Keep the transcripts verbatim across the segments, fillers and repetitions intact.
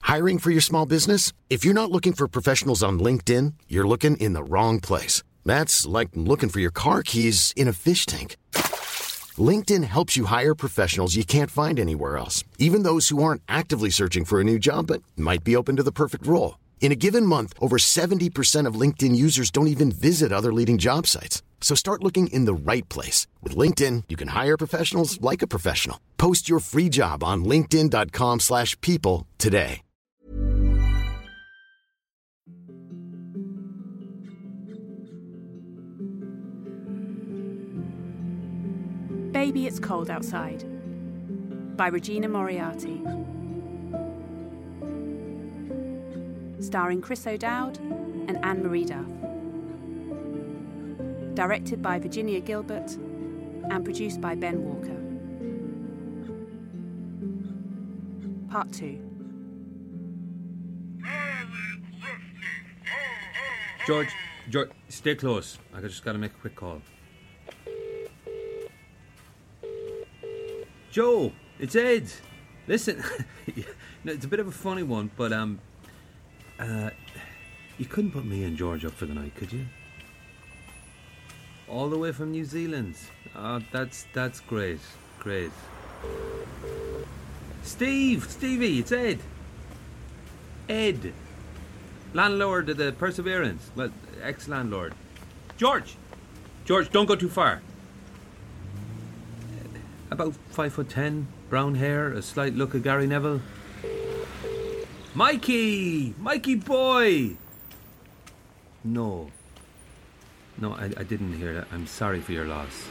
Hiring for your small business? If you're not looking for professionals on LinkedIn, you're looking in the wrong place. That's like looking for your car keys in a fish tank. LinkedIn helps you hire professionals you can't find anywhere else, even those who aren't actively searching for a new job but might be open to the perfect role. In a given month, over seventy percent of LinkedIn users don't even visit other leading job sites. So start looking in the right place. With LinkedIn, you can hire professionals like a professional. Post your free job on linkedin.com slash people today. Baby, It's Cold Outside by Regina Moriarty. Starring Chris O'Dowd and Anne-Marie Duff. Directed by Virginia Gilbert and produced by Ben Walker. Part two. George, George, stay close. I just got to make a quick call. Joe, it's Ed. Listen, no, it's a bit of a funny one, but um, uh, you couldn't put me and George up for the night, could you? All the way from New Zealand. Oh, that's that's great, great. Steve, Stevie, it's Ed. Ed, landlord of the Perseverance. Well, ex-landlord. George, George, don't go too far. About five foot ten, brown hair, a slight look of Gary Neville. Mikey! Mikey boy! No. No, I, I didn't hear that. I'm sorry for your loss.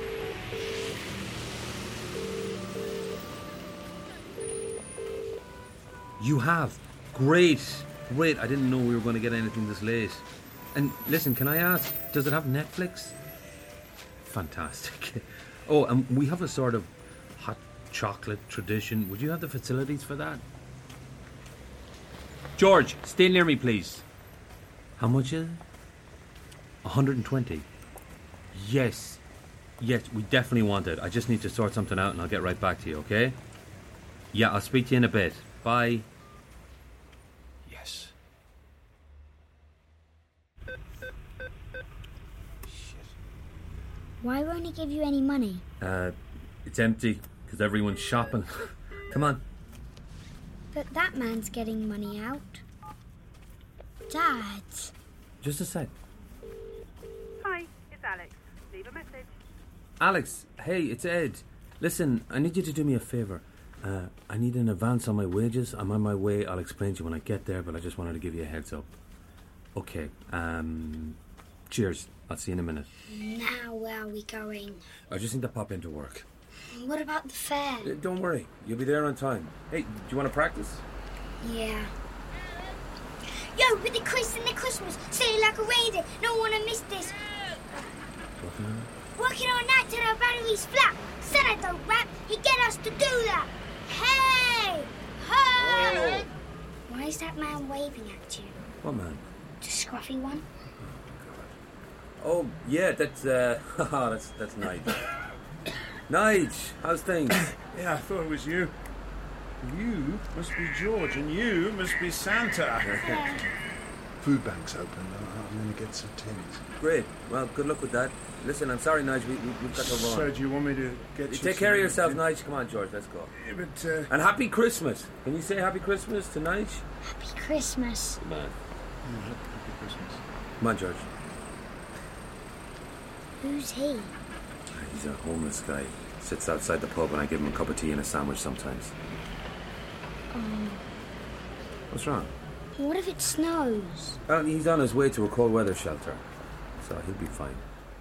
You have? Great. Great. I didn't know we were going to get anything this late. And listen, can I ask, does it have Netflix? Fantastic. Oh, and we have a sort of hot chocolate tradition. Would you have the facilities for that? George, stay near me, please. How much is it? one hundred twenty. Yes. Yes, we definitely want it. I just need to sort something out and I'll get right back to you, okay? Yeah, I'll speak to you in a bit. Bye. Yes. Why won't he give you any money? Uh, it's empty because everyone's shopping. Come on. But that man's getting money out. Dad. Just a sec. Hi, it's Alex. Leave a message. Alex, hey, it's Ed. Listen, I need you to do me a favour. Uh, I need an advance on my wages. I'm on my way. I'll explain to you when I get there, but I just wanted to give you a heads up. Okay, um... cheers. I'll see you in a minute. Now where are we going? I just need to pop into work. What about the fair? Uh, don't worry. You'll be there on time. Hey, do you want to practice? Yeah. Yo, with the Chris and the Christmas, say it like a reindeer. No one to miss this. Working on it? Working all night till our battery's flat. Said I don't rap. He get us to do that. Hey! Hey! Oh. Why is that man waving at you? What man? The scruffy one? Oh, yeah, that's, uh, that's, that's Nige. Nige, how's things? Yeah, I thought it was you. You must be George, and you must be Santa. Food bank's open. I'm going to get some tins. Great. Well, good luck with that. Listen, I'm sorry, Nige, we, we, we've got to run. So, do you want me to get You you take care of some- yourself, Nige. Come on, George, let's go. Yeah, but, uh... And happy Christmas. Can you say happy Christmas to Nige? Happy Christmas. Come on. yeah, happy Christmas. Come on, George. Who's he? He's a homeless guy. Sits outside the pub and I give him a cup of tea and a sandwich sometimes. Um, What's wrong? what if it snows? Well, he's on his way to a cold weather shelter, so he'll be fine.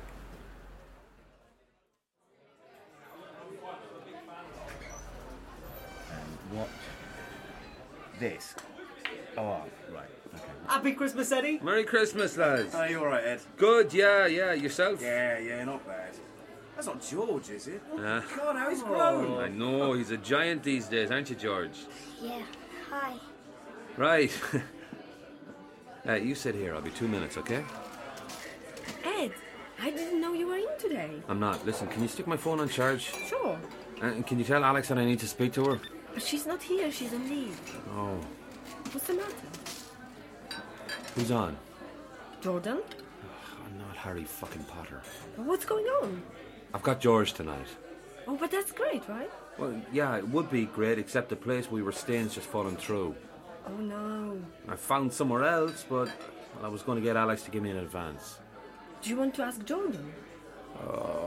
And what? This? Oh, right. Okay. Happy Christmas, Eddie. Merry Christmas, lads. Are you all right, Ed? Good, yeah, yeah. Yourself? Yeah, yeah, not bad. That's not George, is it? Oh, Yeah. God, how he's grown. I know, he's a giant these days, aren't you, George? Yeah. Hi. Right. uh, you sit here, I'll be two minutes, okay? Ed, I didn't know you were in today. I'm not. Listen, can you stick my phone on charge? Sure. And can you tell Alex that I need to speak to her? But she's not here, she's on leave. Oh. What's the matter? Who's on? Jordan? I'm not Harry fucking Potter. What's going on? I've got George tonight. Oh, but that's great, right? Well, yeah, it would be great, except the place we were staying's just fallen through. Oh, no. I found somewhere else, but well, I was going to get Alex to give me an advance. Do you want to ask Jordan? Uh,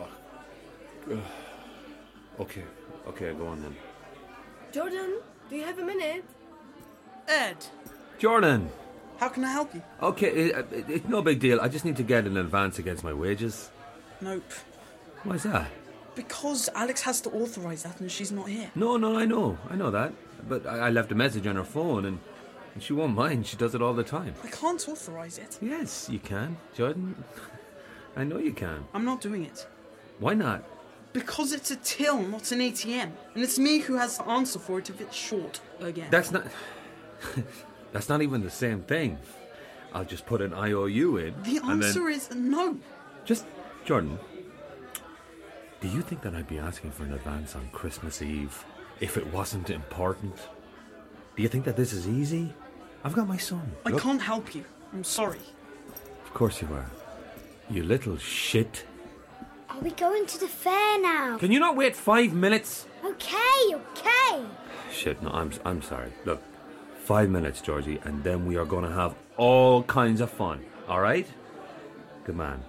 okay, okay, go on then. Jordan, do you have a minute? Ed, Jordan! how can I help you? Okay, it, it, it's no big deal. I just need to get an advance against my wages. Nope. Why's that? Because Alex has to authorise that and she's not here. No, no, I know. I know that. But I, I left a message on her phone and, and she won't mind. She does it all the time. I can't authorise it. Yes, you can, Jordan. I know you can. I'm not doing it. Why not? Because it's a till, not an A T M. And it's me who has to answer for it if it's short again. That's not... That's not even the same thing. I'll just put an I O U in. The and answer then... is no. Just, Jordan, do you think that I'd be asking for an advance on Christmas Eve if it wasn't important? Do you think that this is easy? I've got my son. I Look. can't help you. I'm sorry. Of course you are. You little shit. Are we going to the fair now? Can you not wait five minutes? Okay, okay. Shit, no, I'm, I'm sorry. Look, five minutes, Georgie, and then we are going to have all kinds of fun. All right? Good man.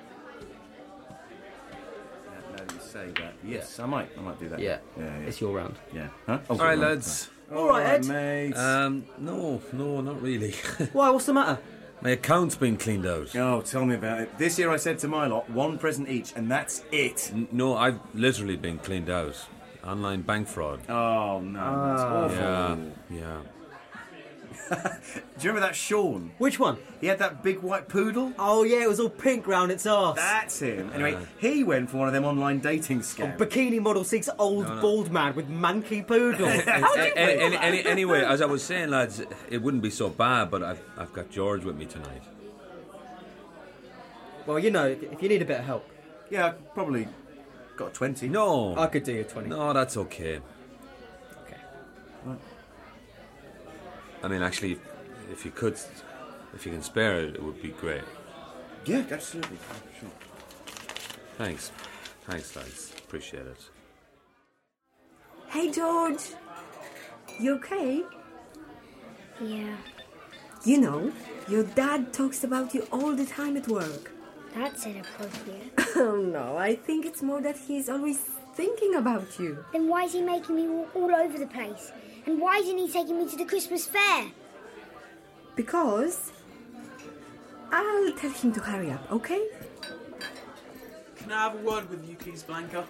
Now that you say that, yes, I might. I might do that. Yeah, yeah, yeah. it's your round. Yeah. Huh? All right, lads. All right, Ed. mate. Um, no, no, not really. Why, what's the matter? My account's been cleaned out. Oh, tell me about it. This year I said to my lot, one present each, and that's it. N- no, I've literally been cleaned out. Online bank fraud. Oh, no, that's awful. Yeah, yeah. Do you remember that Sean? Which one? He had that big white poodle? Oh, yeah, it was all pink round its arse. That's him. Anyway, Uh. he went for one of them online dating Oh, scams. Bikini Model six old No, no. bald man with manky poodle. A- any, any, any, anyway, as I was saying, lads, it wouldn't be so bad, but I've, I've got George with me tonight. Well, you know, if, if you need a bit of help, Yeah, I probably got a twenty. No. I could do you twenty. No, that's okay. Okay. I mean, actually, if you could, if you can spare it, it would be great. Yeah, absolutely. Sure. Thanks. Thanks, lads. Appreciate it. Hey, George. You okay? Yeah, You know, your dad talks about you all the time at work. that's inappropriate. Oh, no, I think it's more that he's always thinking about you. Then why is he making me walk all over the place? And why isn't he taking me to the Christmas fair? Because I'll tell him to hurry up, okay? Can I have a word with you, please, Blanca?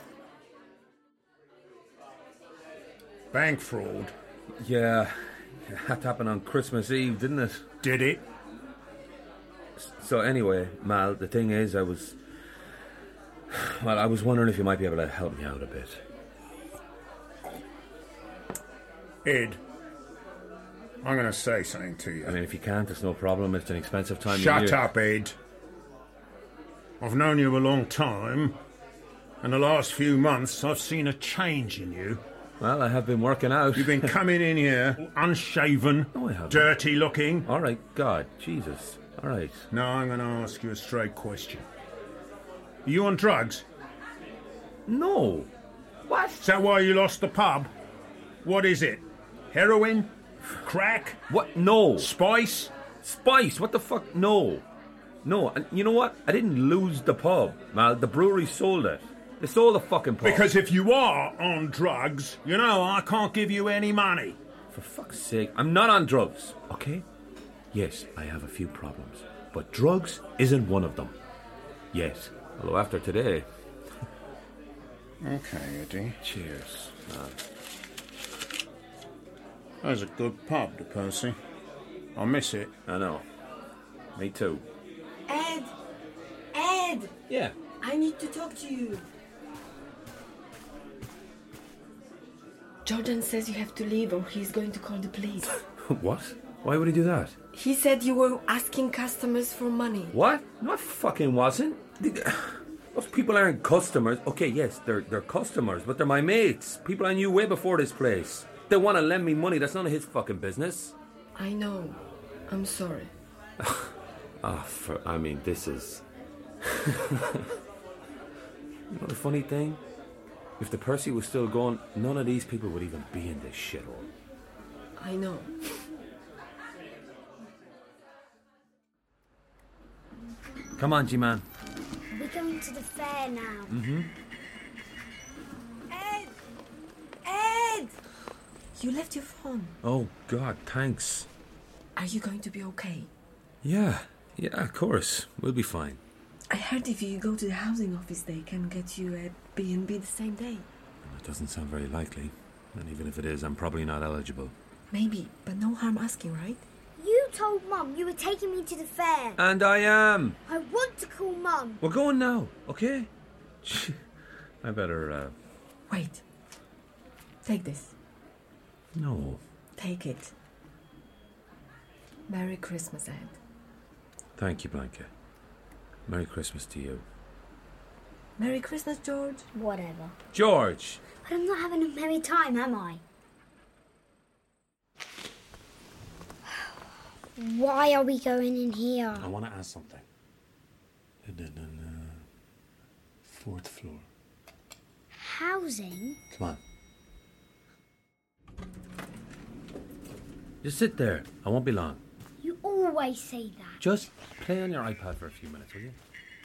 Bank fraud. Yeah, it had to happen on Christmas Eve, didn't it? Did it? So anyway, Mal, the thing is, I was... Well, I was wondering if you might be able to help me out a bit. Ed, I'm going to say something to you. I mean, if you can't, it's no problem. It's an expensive time Shut of year. up, Ed. I've known you a long time, and the last few months I've seen a change in you. Well, I have been working out. You've been coming in here unshaven, No, I haven't. dirty looking. All right, God, Jesus. All right. Now I'm going to ask you a straight question. Are you on drugs? No. What? Is that why you lost the pub? What is it? Heroin? Crack? What? No. Spice? Spice? What the fuck? No. No. And you know what? I didn't lose the pub, Mal. The brewery sold it. They sold the fucking pub. Because if you are on drugs, you know I can't give you any money. For fuck's sake, I'm not on drugs, okay? Yes, I have a few problems, but drugs isn't one of them. Yes. Although after today... Okay, Eddie. Cheers, man. That was a good pub, the Percy. I miss it. I know. Me too. Ed! Ed! Yeah. I need to talk to you. Jordan says you have to leave or he's going to call the police. What? Why would he do that? He said you were asking customers for money. What? No, I fucking wasn't. Those people aren't customers. Okay, yes, they're they're customers, but they're my mates. People I knew way before this place. They want to lend me money. That's none of his fucking business. I know. I'm sorry. Ah, for, I mean, this is... You know the funny thing? If the Percy was still going, none of these people would even be in this shithole. I know. Come on, G-Man. We're going to the fair now. Mm-hmm. Ed! Ed! You left your phone. Oh, God, thanks. Are you going to be okay? Yeah, yeah, of course. We'll be fine. I heard if you go to the housing office, they can get you a B and B the same day. It doesn't sound very likely. And even if it is, I'm probably not eligible. Maybe, but no harm asking, right? You told Mum you were taking me to the fair. And I am. I want to call Mum. We're going now, okay? I better, uh... Wait. Take this. No. Take it. Merry Christmas, Ed. Thank you, Blanca. Merry Christmas to you. Merry Christmas, George. Whatever. George! But I'm not having a merry time, am I? Why are we going in here? I want to ask something. Fourth floor. Housing? Come on. Just sit there. I won't be long. You always say that. Just play on your iPad for a few minutes, will you?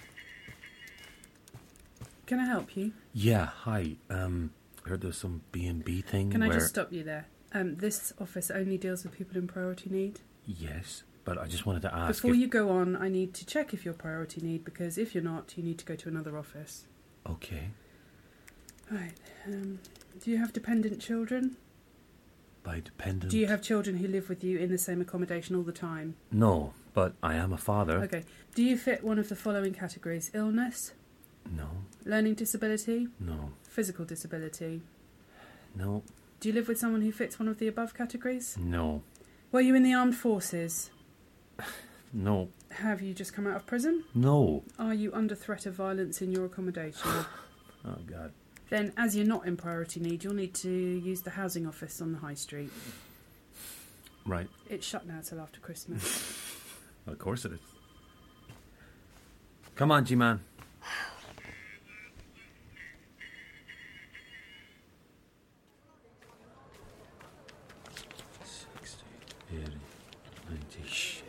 Can I help you? Yeah, hi. Um, I heard there's some B and B thing Can I where... just stop you there? Um, this office only deals with people in priority need. Yes, but I just wanted to ask Before if... you go on, I need to check if you're priority need, because if you're not, you need to go to another office. Okay. Right. Um, do you have dependent children? By dependent... Do you have children who live with you in the same accommodation all the time? No, but I am a father. Okay. Do you fit one of the following categories? Illness? No. Learning disability? No. Physical disability? No. Do you live with someone who fits one of the above categories? No. Were you in the armed forces? No. Have you just come out of prison? No. Are you under threat of violence in your accommodation? Oh, God. Then, as you're not in priority need, you'll need to use the housing office on the high street. Right. It's shut now till after Christmas. Well, of course it is. Come on, G-Man. sixty, eighty, ninety, shit.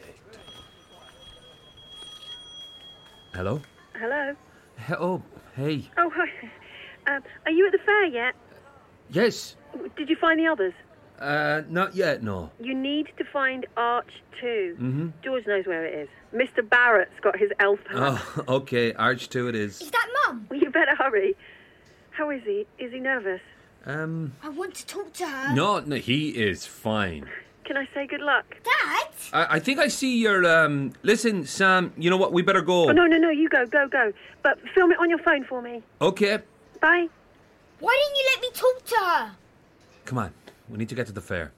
Hello? Hello? He- oh, hey. Oh, hi. Um, are you at the fair yet? Yes. Did you find the others? Uh, not yet, no. You need to find Arch two. Mm-hmm. George knows where it is. Mister Barrett's got his elf hat. Oh, okay. Arch two it is. Is that Mum? Well, you better hurry. How is he? Is he nervous? Um... I want to talk to her. No, no, he is fine. Can I say good luck? Dad? I, I think I see your, um... Listen, Sam, you know what? We better go. Oh, no, no, no. You go, go, go. But film it on your phone for me. Okay. Bye. Why didn't you let me talk to her? Come on. We need to get to the fair.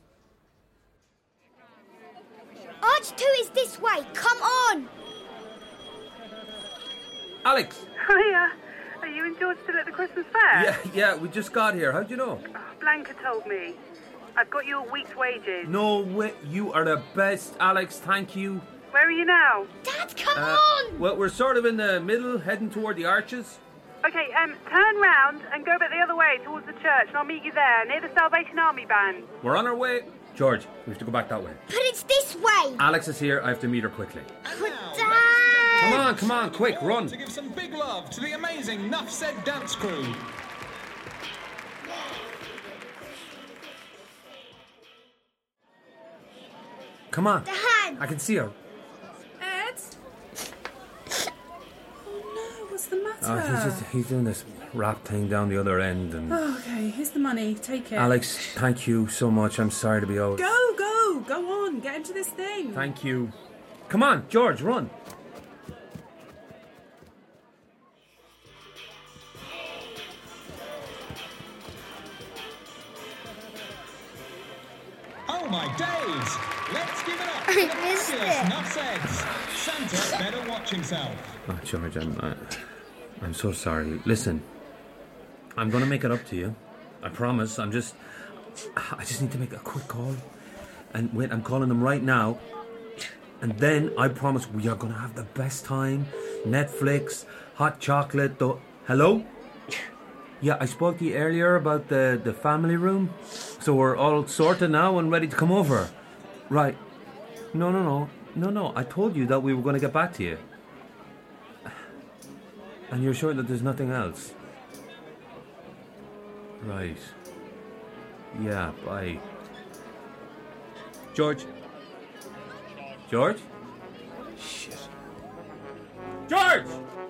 Arch two is this way. Come on. Alex! Hiya. Are you and George still at the Christmas fair? Yeah, yeah, we just got here. How'd you know? Oh, Blanca told me. I've got you a week's wages. No way. You are the best, Alex. Thank you. Where are you now? Dad, come Uh, on. well, we're sort of in the middle, heading toward the arches. Okay, um, turn round and go back the other way towards the church, and I'll meet you there, near the Salvation Army band. We're on our way. George, we have to go back that way. But it's this way. Alex is here. I have to meet her quickly. But Dad. Come on, come on, quick, run. To give some big love to the amazing Nuff Said dance crew. Come on. Dad. I can see her. Ed? Oh no, what's the matter? Oh, he's just he's doing this rap thing down the other end, and Oh, okay, here's the money. Take it. Alex, thank you so much. I'm sorry to be out. Go, go, go on. Get into this thing. Thank you. Come on, George, run. Oh my days! Let's give it up I for the missed fabulous it. Nuff Seds. Santa better watch himself. Oh, George, I'm I, I'm so sorry. Listen, I'm gonna make it up to you. I promise. I'm just I just need to make a quick call. And wait, I'm calling them right now. And then I promise we are going to have the best time. Netflix, hot chocolate. Th- Hello? Yeah, I spoke to you earlier about the, the family room. So we're all sorted now and ready to come over. Right. No, no, no. No, no. I told you that we were going to get back to you. And you're sure that there's nothing else? Right. Yeah, bye. George? George? Shit. George!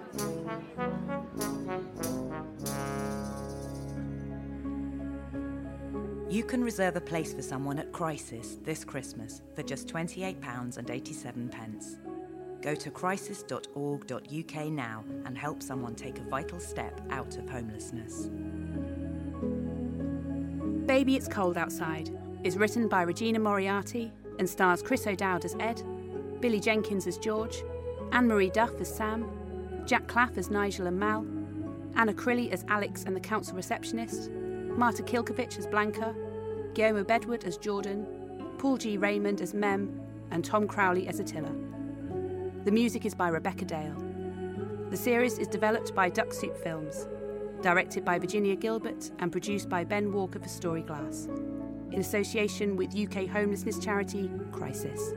You can reserve a place for someone at Crisis this Christmas for just twenty-eight pounds eighty-seven. Go to crisis dot org dot U K now and help someone take a vital step out of homelessness. Baby It's Cold Outside is written by Regina Moriarty and stars Chris O'Dowd as Ed, Billy Jenkins as George, Anne-Marie Duff as Sam, Jack Claff as Nigel and Mal, Anna Crilly as Alex and the council receptionist, Marta Kilkovich as Blanca, Guillermo Bedward as Jordan, Paul G. Raymond as Mem, and Tom Crowley as Attila. The music is by Rebecca Dale. The series is developed by Duck Soup Films, directed by Virginia Gilbert and produced by Ben Walker for Storyglass, in association with U K homelessness charity Crisis.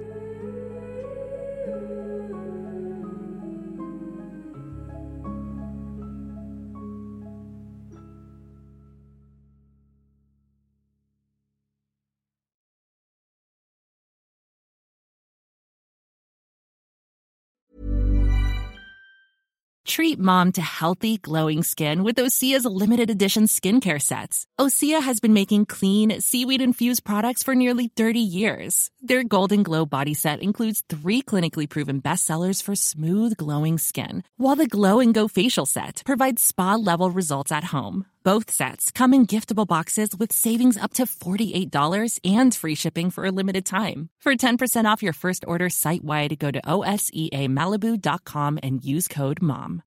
Treat mom to healthy, glowing skin with Osea's limited edition skincare sets. Osea has been making clean, seaweed-infused products for nearly thirty years. Their Golden Glow body set includes three clinically proven bestsellers for smooth, glowing skin, while the Glow and Go facial set provides spa-level results at home. Both sets come in giftable boxes with savings up to forty-eight dollars and free shipping for a limited time. For ten percent off your first order site-wide, go to O S E A Malibu dot com and use code MOM.